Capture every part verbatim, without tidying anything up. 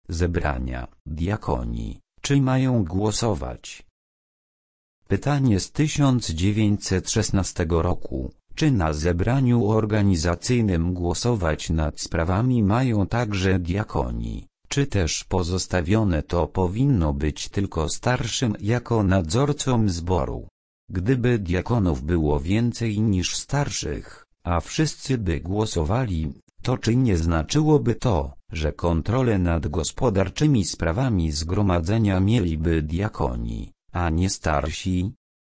zebrania diakonii, czy mają głosować? Pytanie z tysiąc dziewięćset szesnastego roku. Czy na zebraniu organizacyjnym głosować nad sprawami mają także diakoni, czy też pozostawione to powinno być tylko starszym jako nadzorcom zboru? Gdyby diakonów było więcej niż starszych, a wszyscy by głosowali, to czy nie znaczyłoby to, że kontrolę nad gospodarczymi sprawami zgromadzenia mieliby diakoni, a nie starsi?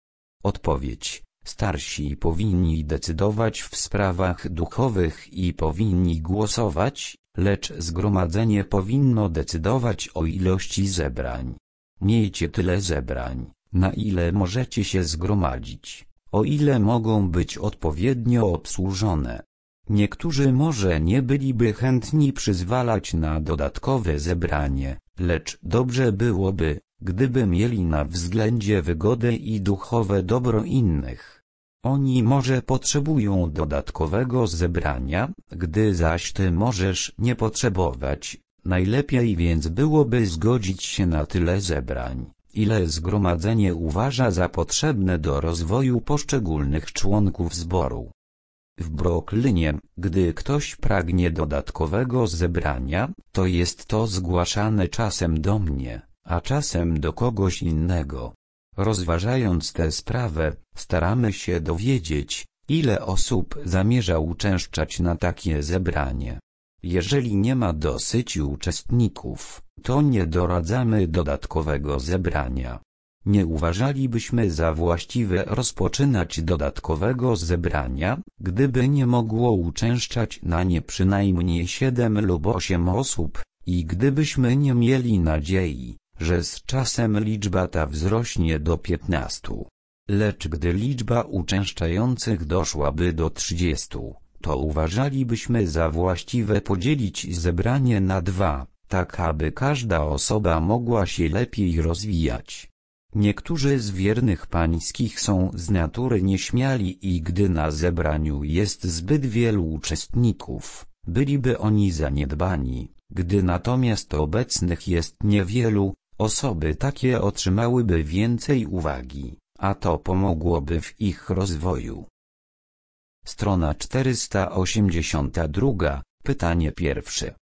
Odpowiedź. Starsi powinni decydować w sprawach duchowych i powinni głosować, lecz zgromadzenie powinno decydować o ilości zebrań. Miejcie tyle zebrań, na ile możecie się zgromadzić, o ile mogą być odpowiednio obsłużone. Niektórzy może nie byliby chętni przyzwalać na dodatkowe zebranie, lecz dobrze byłoby, gdyby mieli na względzie wygodę i duchowe dobro innych. Oni może potrzebują dodatkowego zebrania, gdy zaś ty możesz nie potrzebować. Najlepiej więc byłoby zgodzić się na tyle zebrań, ile zgromadzenie uważa za potrzebne do rozwoju poszczególnych członków zboru. W Brooklynie, gdy ktoś pragnie dodatkowego zebrania, to jest to zgłaszane czasem do mnie, a czasem do kogoś innego. Rozważając tę sprawę, staramy się dowiedzieć, ile osób zamierza uczęszczać na takie zebranie. Jeżeli nie ma dosyć uczestników, to nie doradzamy dodatkowego zebrania. Nie uważalibyśmy za właściwe rozpoczynać dodatkowego zebrania, gdyby nie mogło uczęszczać na nie przynajmniej siedem lub osiem osób, i gdybyśmy nie mieli nadziei, że z czasem liczba ta wzrośnie do piętnastu. Lecz gdy liczba uczęszczających doszłaby do trzydziestu, to uważalibyśmy za właściwe podzielić zebranie na dwa, tak aby każda osoba mogła się lepiej rozwijać. Niektórzy z wiernych pańskich są z natury nieśmiali i gdy na zebraniu jest zbyt wielu uczestników, byliby oni zaniedbani. Gdy natomiast obecnych jest niewielu, osoby takie otrzymałyby więcej uwagi, a to pomogłoby w ich rozwoju. Strona czterysta osiemdziesiąta druga. Pytanie pierwsze.